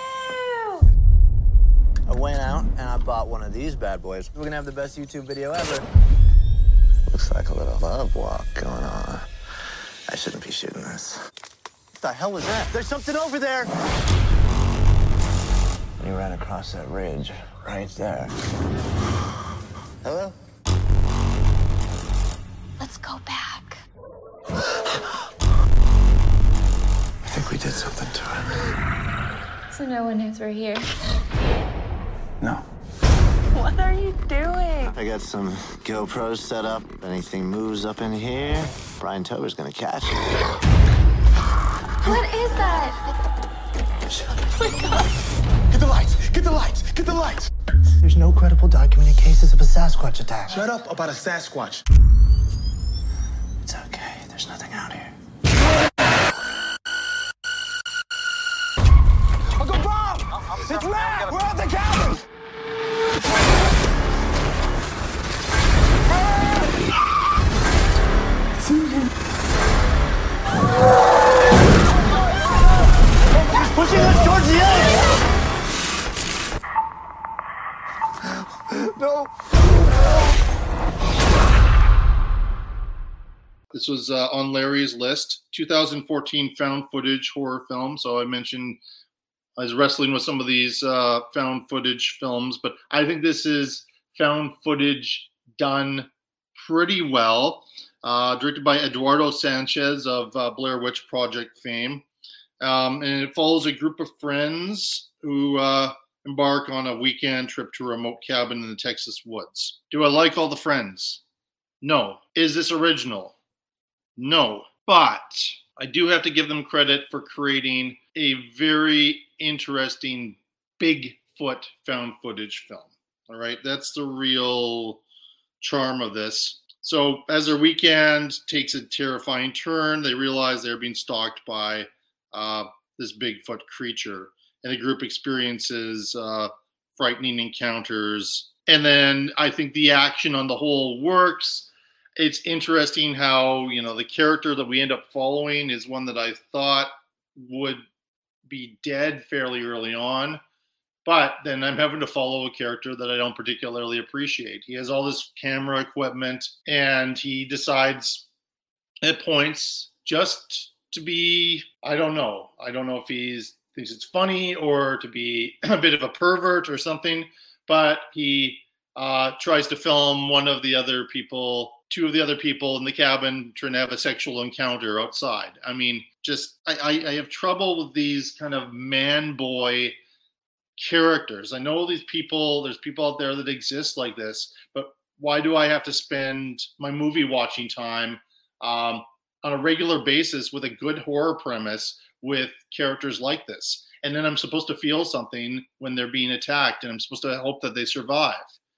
I went out and I bought one of these bad boys. We're gonna have the best YouTube video ever. Looks like a little love walk going on. I shouldn't be shooting this. What the hell was that? There's something over there! You ran across that ridge right there. Hello? Let's go back. I think we did something to him. So no one knows we're here. No. What are you doing? I got some GoPros set up. If anything moves up in here, Brian Tober's gonna catch it. What is that? Oh my God. Get the lights! Get the lights! Get the lights! There's no credible documented cases of a Sasquatch attack. Shut up about a Sasquatch. It's okay. There's nothing out here. Uncle Bob! It's Matt! We're at the cabin! He's pushing us towards the edge! No! This was on Larry's list, 2014 found footage horror film. So I mentioned I was wrestling with some of these found footage films, but I think this is found footage done pretty well. Directed by Eduardo Sanchez of Blair Witch Project fame. And it follows a group of friends who embark on a weekend trip to a remote cabin in the Texas woods. Do I like all the friends? No. Is this original? No. But I do have to give them credit for creating a very interesting Bigfoot found footage film. All right, that's the real charm of this. So as their weekend takes a terrifying turn, they realize they're being stalked by this Bigfoot creature. And the group experiences frightening encounters. And then I think the action on the whole works. It's interesting how, the character that we end up following is one that I thought would be dead fairly early on. But then I'm having to follow a character that I don't particularly appreciate. He has all this camera equipment, and he decides at points just to be, I don't know if he thinks it's funny or to be a bit of a pervert or something, but he tries to film two of the other people in the cabin trying to have a sexual encounter outside. I mean, I have trouble with these kind of man-boy characters. I know there's people out there that exist like this, but why do I have to spend my movie watching time on a regular basis with a good horror premise with characters like this? And then I'm supposed to feel something when they're being attacked, and I'm supposed to hope that they survive.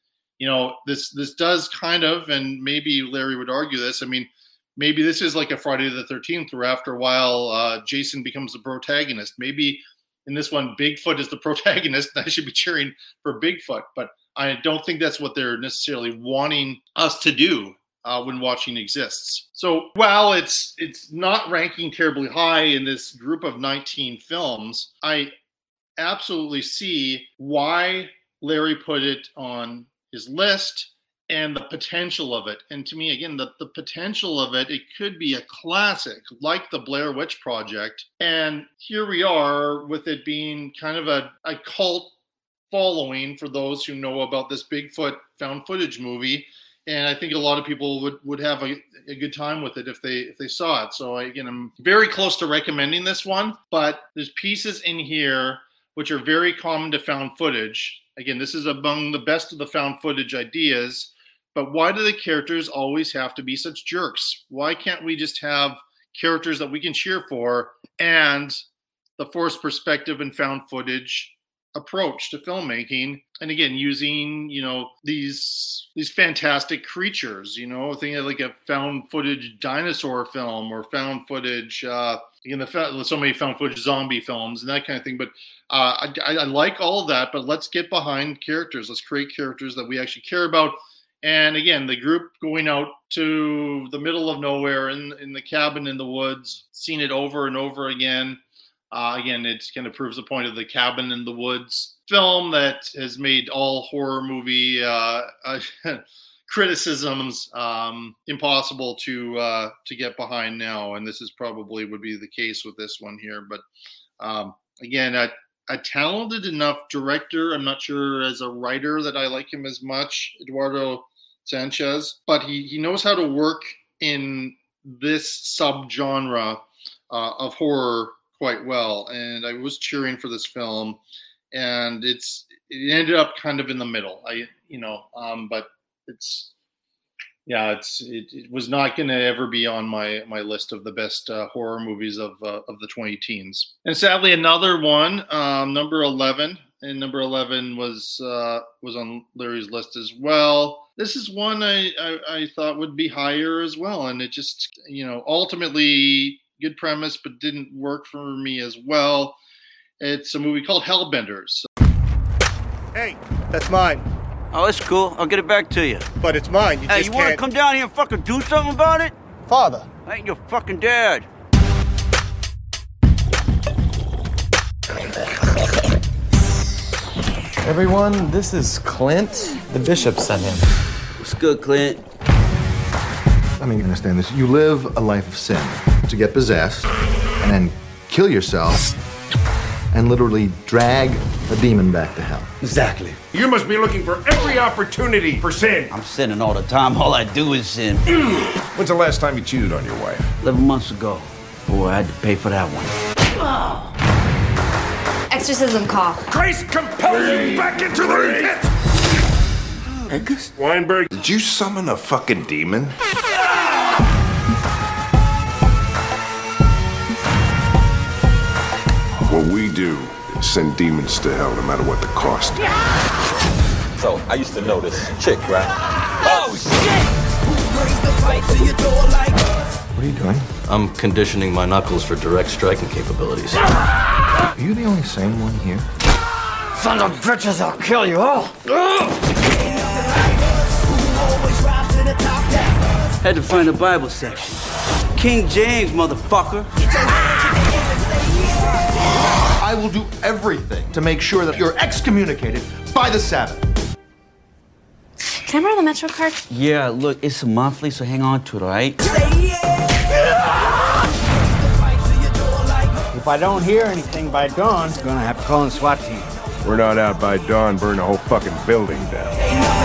This does kind of, and maybe Larry would argue this, I mean, maybe this is like a Friday the 13th, where after a while Jason becomes the protagonist. Maybe in this one, Bigfoot is the protagonist, and I should be cheering for Bigfoot. But I don't think that's what they're necessarily wanting us to do when watching Exists. So while it's not ranking terribly high in this group of 19 films, I absolutely see why Larry put it on his list and the potential of it. And to me, again, the potential of it could be a classic like the Blair Witch Project. And here we are with it being kind of a cult following for those who know about this Bigfoot found footage movie. And I think a lot of people would have a good time with it if they saw it. So again, I'm very close to recommending this one, but there's pieces in here which are very common to found footage. Again, this is among the best of the found footage ideas. But why do the characters always have to be such jerks? Why can't we just have characters that we can cheer for and the forced perspective and found footage approach to filmmaking? And again, using, these fantastic creatures, think of like a found footage dinosaur film or found footage, so many found footage zombie films and that kind of thing. But I like all of that, but let's get behind characters. Let's create characters that we actually care about. And again, the group going out to the middle of nowhere in the cabin in the woods, seen it over and over again. Again, it kind of proves the point of the cabin in the woods film that has made all horror movie criticisms impossible to get behind now. And this is probably would be the case with this one here. But again, a talented enough director. I'm not sure as a writer that I like him as much, Eduardo Sanchez, but he knows how to work in this subgenre of horror quite well. And I was cheering for this film, and it ended up kind of in the middle. But it was not going to ever be on my list of the best horror movies of the 2010s. And sadly, another one, number 11, and number 11 was on Larry's list as well. This is one I thought would be higher as well, and it just ultimately good premise, but didn't work for me as well. It's a movie called Hellbenders. Hey, that's mine. Oh, it's cool. I'll get it back to you. But it's mine. You just want to come down here and fucking do something about it? Father. I ain't your fucking dad. Everyone, this is Clint. The bishop sent him. What's good, Clint? Let me understand this. You live a life of sin to get possessed and then kill yourself and literally drag a demon back to hell. Exactly. You must be looking for every opportunity for sin. I'm sinning all the time. All I do is sin. When's the last time you cheated on your wife? 11 months ago. Boy, I had to pay for that one. Exorcism call. Christ compels you back into the pit! Angus? Weinberg. Did you summon a fucking demon? What we do is send demons to hell no matter what the cost. So, I used to know this chick, right? Oh, shit! What are you doing? I'm conditioning my knuckles for direct striking capabilities. Are you the only sane one here? Sons of bitches, I'll kill you all! Had to find a Bible section. King James, motherfucker. I will do everything to make sure that you're excommunicated by the Sabbath. Can I borrow the Metro card? Yeah, look, it's a monthly, so hang on to it, all right? If I don't hear anything by dawn, I'm gonna have to call in SWAT team. We're not out by dawn, burn the whole fucking building down.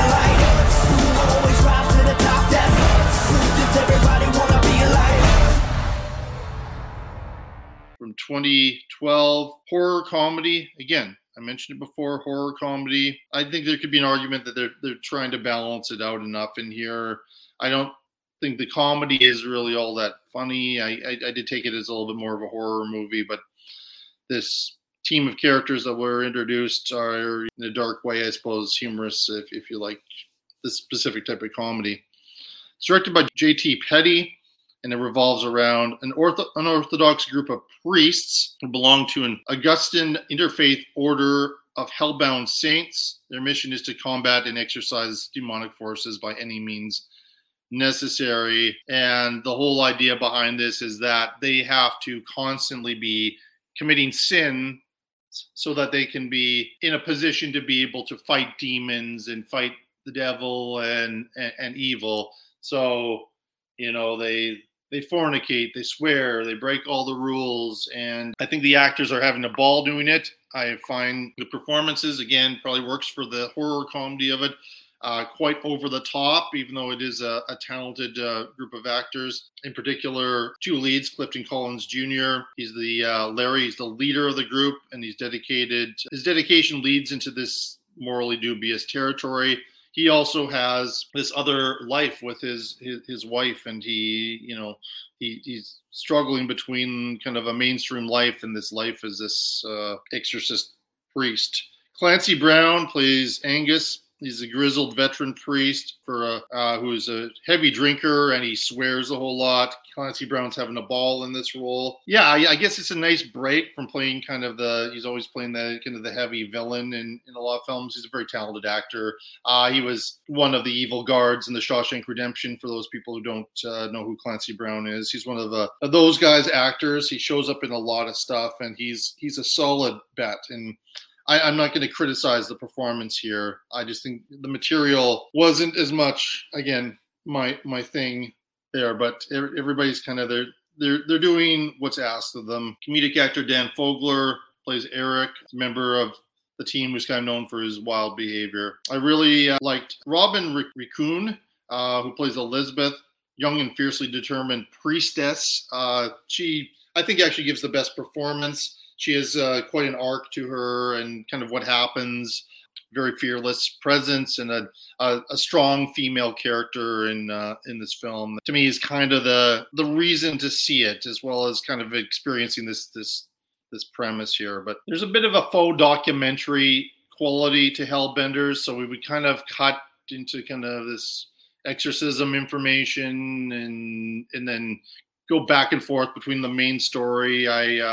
From 2012, horror comedy. Again, I mentioned it before, horror comedy. I think there could be an argument that they're trying to balance it out enough in here. I don't think the comedy is really all that funny. I did take it as a little bit more of a horror movie, but this team of characters that were introduced are, in a dark way, I suppose, humorous if you like this specific type of comedy. It's directed by J.T. Petty, and it revolves around an unorthodox group of priests who belong to an Augustine interfaith order of hellbound saints. Their mission is to combat and exorcise demonic forces by any means necessary. And the whole idea behind this is that they have to constantly be committing sin so that they can be in a position to be able to fight demons and fight the devil and evil. So, they fornicate, they swear, they break all the rules, and I think the actors are having a ball doing it. I find the performances, again, probably works for the horror comedy of it, quite over the top, even though it is a talented group of actors. In particular, two leads, Clifton Collins Jr. He's Larry, he's the leader of the group, and he's dedicated. His dedication leads into this morally dubious territory. He also has this other life with his wife, and he's struggling between kind of a mainstream life and this life as this exorcist priest. Clancy Brown plays Angus. He's a grizzled veteran priest who's a heavy drinker, and he swears a whole lot. Clancy Brown's having a ball in this role. Yeah, I guess it's a nice break from playing he's always playing the kind of the heavy villain in a lot of films. He's a very talented actor. He was one of the evil guards in the Shawshank Redemption, for those people who don't know who Clancy Brown is. He's one of those guys' actors. He shows up in a lot of stuff, and he's a solid bet. And I'm not going to criticize the performance here. I just think the material wasn't as much, again, my thing there, but everybody's kind of they're doing what's asked of them. Comedic actor Dan Fogler plays Eric, a member of the team who's kind of known for his wild behavior. I really liked Robin Raccoon, who plays Elizabeth, young and fiercely determined priestess. She, I think, actually gives the best performance. She has quite an arc to her and kind of what happens. Very fearless presence and a strong female character in this film. To me, is kind of the reason to see it, as well as kind of experiencing this premise here. But there's a bit of a faux documentary quality to Hellbenders, so we would kind of cut into kind of this exorcism information and then go back and forth between the main story.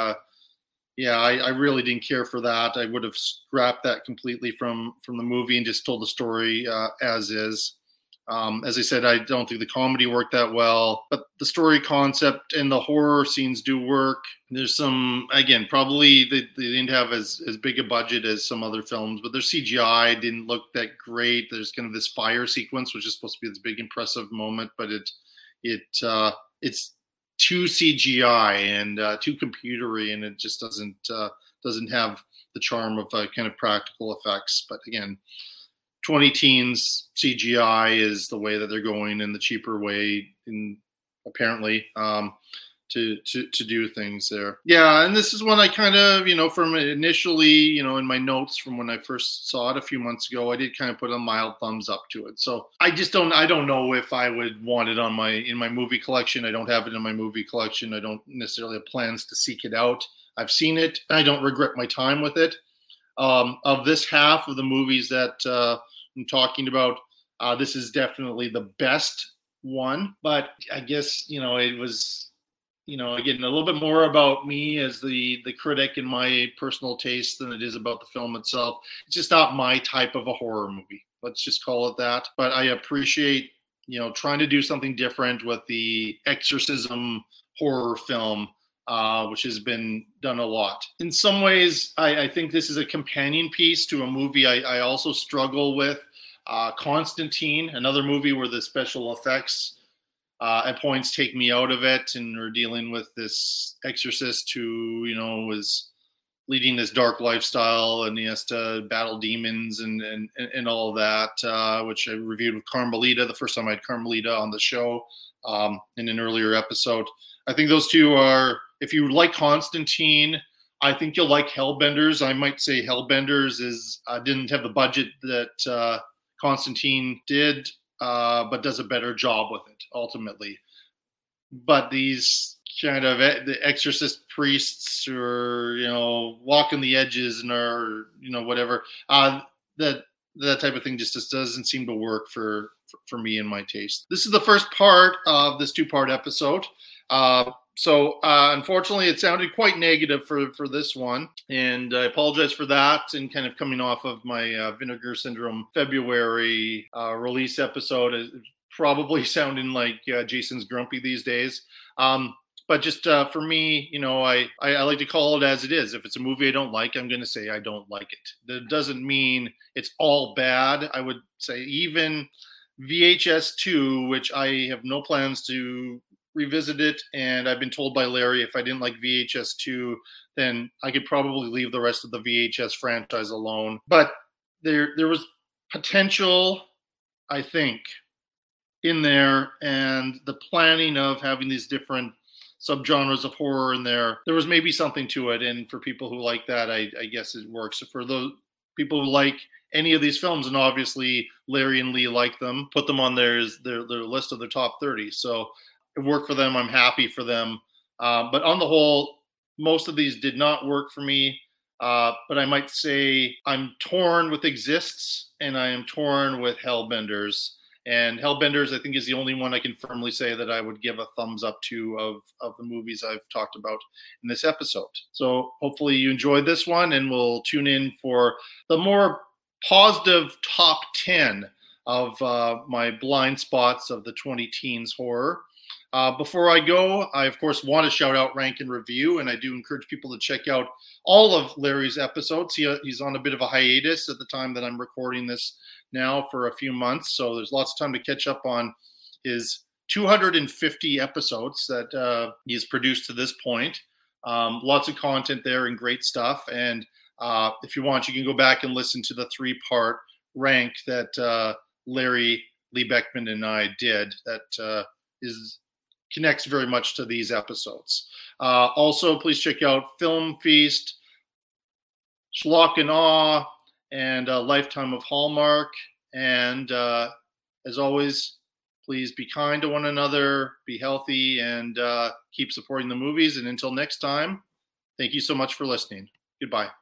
I really didn't care for that. I would have scrapped that completely from the movie and just told the story as is. As I said, I don't think the comedy worked that well, but the story concept and the horror scenes do work. There's some, again, probably they didn't have as big a budget as some other films, but their CGI didn't look that great. There's kind of this fire sequence, which is supposed to be this big impressive moment, but it's too CGI and too computery, and it just doesn't have the charm of kind of practical effects. But again, 20 teens CGI is the way that they're going, and the cheaper way, apparently, to do things there. Yeah, and this is one I kind of, from initially, in my notes from when I first saw it a few months ago, I did kind of put a mild thumbs up to it. So I don't know if I would want it in my movie collection. I don't have it in my movie collection. I don't necessarily have plans to seek it out. I've seen it. I don't regret my time with it. Of this half of the movies that I'm talking about, this is definitely the best one. But I guess, it was, again, a little bit more about me as the critic and my personal taste than it is about the film itself. It's just not my type of a horror movie. Let's just call it that. But I appreciate, trying to do something different with the exorcism horror film, which has been done a lot. In some ways, I think this is a companion piece to a movie I also struggle with. Constantine, another movie where the special effects at points take me out of it, and we're dealing with this exorcist who, was leading this dark lifestyle, and he has to battle demons and all of that, which I reviewed with Carmelita the first time I had Carmelita on the show in an earlier episode. I think those two are, if you like Constantine, I think you'll like Hellbenders. I might say Hellbenders didn't have the budget that Constantine did, but does a better job with it ultimately. But these kind of the exorcist priests who are, walking the edges and are, whatever, that type of thing just doesn't seem to work for me and my taste. This is the first part of this 2-part episode. So unfortunately, it sounded quite negative for this one, and I apologize for that. And kind of coming off of my Vinegar Syndrome February release episode, it's probably sounding like Jason's grumpy these days. But just for me, I like to call it as it is. If it's a movie I don't like, I'm going to say I don't like it. That doesn't mean it's all bad. I would say even VHS 2, which I have no plans to revisit it, and I've been told by Larry if I didn't like VHS 2, then I could probably leave the rest of the VHS franchise alone. But there was potential, I think, in there, and the planning of having these different subgenres of horror in there was maybe something to it. And for people who like that, I guess it works. For those people who like any of these films, and obviously Larry and Lee like them, put them on their list of their top 30. So it worked for them. I'm happy for them. But on the whole, most of these did not work for me. But I might say I'm torn with Exists and I am torn with Hellbenders. And Hellbenders, I think, is the only one I can firmly say that I would give a thumbs up to of the movies I've talked about in this episode. So hopefully you enjoyed this one, and we'll tune in for the more positive top 10 of my blind spots of the 20 teens horror. Before I go, I, of course, want to shout out Rank and Review, and I do encourage people to check out all of Larry's episodes. He's on a bit of a hiatus at the time that I'm recording this now for a few months, so there's lots of time to catch up on his 250 episodes that he's produced to this point. Lots of content there and great stuff, and if you want, you can go back and listen to the 3-part rank that Larry Lee Beckman and I did that connects very much to these episodes. Also, please check out Film Feast, Schlock and Awe, and Lifetime of Hallmark. And as always, please be kind to one another, be healthy, and keep supporting the movies. And until next time, thank you so much for listening. Goodbye.